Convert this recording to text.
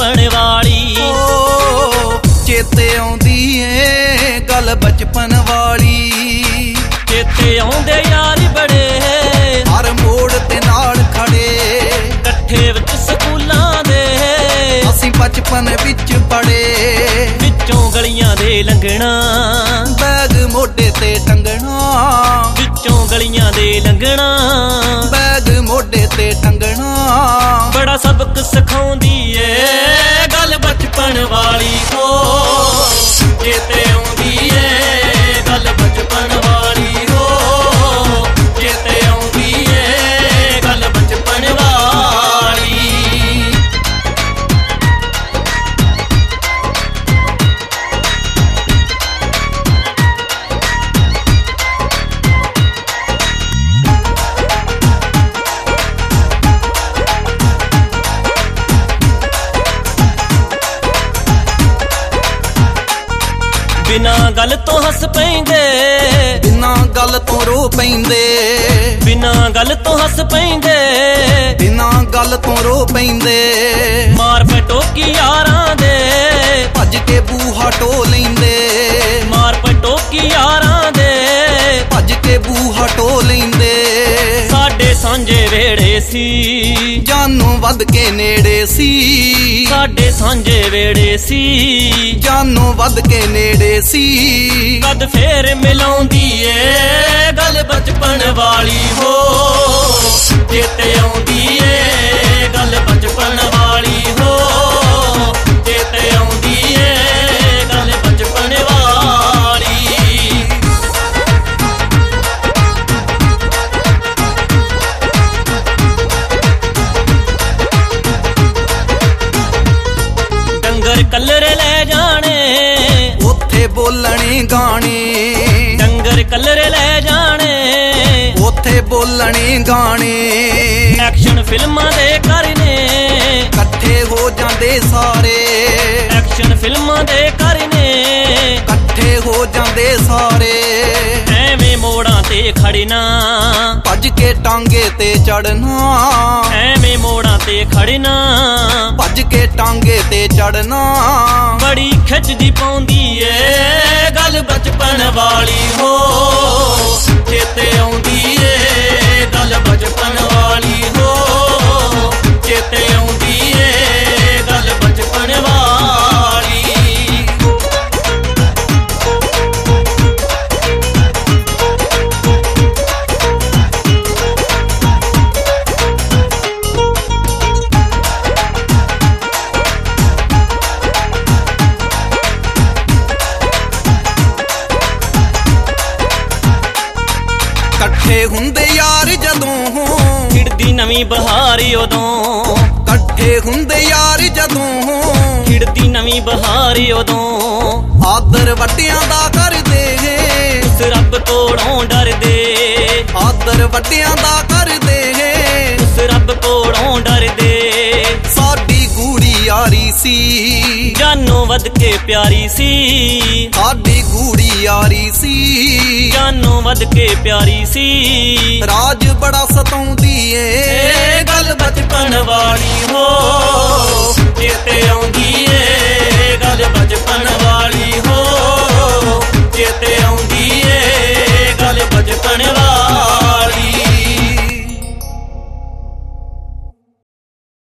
ਬਚਪਨ ਵਾਲੀ। ਚੇਤੇ ਆਉਂਦੀ ਏ ਗੱਲ ਬਚਪਨ ਵਾਲੀ। ਚੇਤੇ ਆਉਂਦੇ ਯਾਰ ਬੜੇ ਹਰ ਮੋੜ ਤੇ ਨਾਲ ਖੜੇ, ਇਕੱਠੇ ਵਿੱਚ ਸਕੂਲਾਂ ਦੇ ਅਸੀਂ ਬਚਪਨ ਵਿੱਚ ਪੜੇ। ਵਿੱਚੋਂ ਗਲੀਆਂ ਦੇ ਲੰਘਣਾ, ਬੈਗ ਮੋਢੇ ਤੇ ਟੰਗਣਾ। ਵਿੱਚੋਂ ਗਲੀਆਂ ਦੇ ਲੰਘਣਾ, ਬੈਗ ਮੋਢੇ ਤੇ ਟੰਗਣਾ। ਬੜਾ ਸਬਕ ਸਿਖਾਉਂਦੀ ਏ ਗੱਲ ਬਚਪਨ ਵਾਲੀ। ਹੋ ਚੇਤੇ ਆਉਂਦੀ ਏ ਗੱਲ ਬਚਪਨ ਵਾਲੀ। ਹੋ ਚੇਤੇ ਆਉਂਦੀ ਏ ਗੱਲ ਬਚਪਨ ਵਾਲੀ। ਬਿਨਾਂ ਗੱਲ ਤੋਂ ਹੱਸ ਪੈਂਦੇ, ਬਿਨਾਂ ਗੱਲ ਤੋਂ ਰੋ ਪੈਂਦੇ। ਬਿਨਾਂ ਗੱਲ ਤੋਂ ਹੱਸ ਪੈਂਦੇ, ਬਿਨਾਂ ਗੱਲ ਤੋਂ ਰੋ ਪੈਂਦੇ। ਮਾਰ ਪਟੋਕੀ ਯਾਰਾਂ ਦੇ ਭੱਜ ਕੇ ਬੂਹਾ ਢੋ ਲੈਂਦੇ। ਮਾਰ ਪਟੋਕੀ ਯਾਰਾਂ ਦੇ ਭੱਜ ਕੇ ਬੂਹਾ ਢੋ ਲੈਂਦੇ। ਸਾਡੇ ਸਾਂਝੇ ਵੇੜੇ ਸੀ, ਜਾਨੋਂ ਵੱਧ ਕੇ ਨੇੜੇ ਸੀ। ਸਾਡੇ ਸਾਂਝੇ ਵੇੜੇ ਸੀ, ਜਾਨੋਂ ਵੱਧ ਕੇ ਨੇੜੇ ਸੀ। ਕਦ ਫੇਰ ਮਿਲਾਉਂਦੀ ਏ ਗੱਲ ਬਚਪਨ ਵਾਲੀ। ਹੋ ਚੇਤੇ ਆਉਂਦੀ ਏ ਗੱਲ ਬਚਪਨ ਵਾਲੀ। ਹੋ ਚੇਤੇ ਆਉਂਦੀ ਏ ਗੱਲ ਬਚਪਨ ਵਾਲੀ। ਡੰਗਰ ਕਲਰੇ ਲੈ ਜਾਣੇ, ਉੱਥੇ ਬੋਲਣੇ ਗਾਣੇ। ਡੰਗਰ ਕਲਰੇ ਲੈ ਜਾਣੇ, ਉੱਥੇ ਬੋਲਣੇ ਗਾਣੇ। ਐਕਸ਼ਨ ਫਿਲਮਾਂ ਦੇ ਕਰਨੇ, ਇਕੱਠੇ ਹੋ ਜਾਂਦੇ ਸਾਰੇ। ਐਕਸ਼ਨ ਫਿਲਮਾਂ ਦੇ ਕਰਨੇ, ਇਕੱਠੇ ਹੋ ਜਾਂਦੇ ਸਾਰੇ। ਐਵੇਂ ਮੋੜਾਂ ਤੇ ਖੜਨਾ, ਭੱਜ ਕੇ ਟਾਂਗੇ ਤੇ ਚੜਨਾ। ਐਵੇਂ ਮੋੜਾਂ ਤੇ ਖੜਨਾ, ਭੱਜ ਕੇ ਟਾਂਗੇ ਤੇ ਚੜਨਾ। ਬੜੀ ਖਿੱਚਦੀ ਪਾਉਂਦੀ ਏ ਗੱਲ ਬਚਪਨ ਵਾਲੀ। ਹੋ ਚੇਤੇ ਆਉਂਦੀ ਏ ਗੱਲ ਬਚਪਨ ਵਾਲੀ। ਹੋ ਚੇਤੇ ਆਉਂਦੀ ਏ ਗੱਲ ਬਚਪਨ ਵਾਲੀ। ਇਕੱਠੇ ਹੁੰਦੇ ਯਾਰ ਜਦੋਂ, ਖਿੜਦੀ ਨਵੀਂ ਬਹਾਰ ਉਦੋਂ। ਇਕੱਠੇ ਹੁੰਦੇ ਯਾਰ ਜਦੋਂ, ਖਿੜਦੀ ਨਵੀਂ ਬਹਾਰ ਉਦੋਂ। ਆਦਰ ਵੱਡਿਆਂ ਦਾ ਕਰਦੇ, ਉਸ ਰੱਬ ਕੋਲੋਂ ਡਰਦੇ। ਆਦਰ ਵੱਡਿਆਂ ਦਾ ਕਰਦੇ, ਉਸ ਰੱਬ ਕੋਲੋਂ ਡਰਦੇ। ਸਾਡੀ ਗੂੜੀ ਯਾਰੀ ਸੀ, ਜਾਨੋਂ ਵੱਧ ਕੇ ਪਿਆਰੀ ਸੀ। ਸਾਡੀ ਗੂੜੀ ਯਾਰੀ ਸੀ, ਜਾਨੋਂ ਵੱਧ ਕੇ ਪਿਆਰੀ ਸੀ। ਰਾਜ ਬੜਾ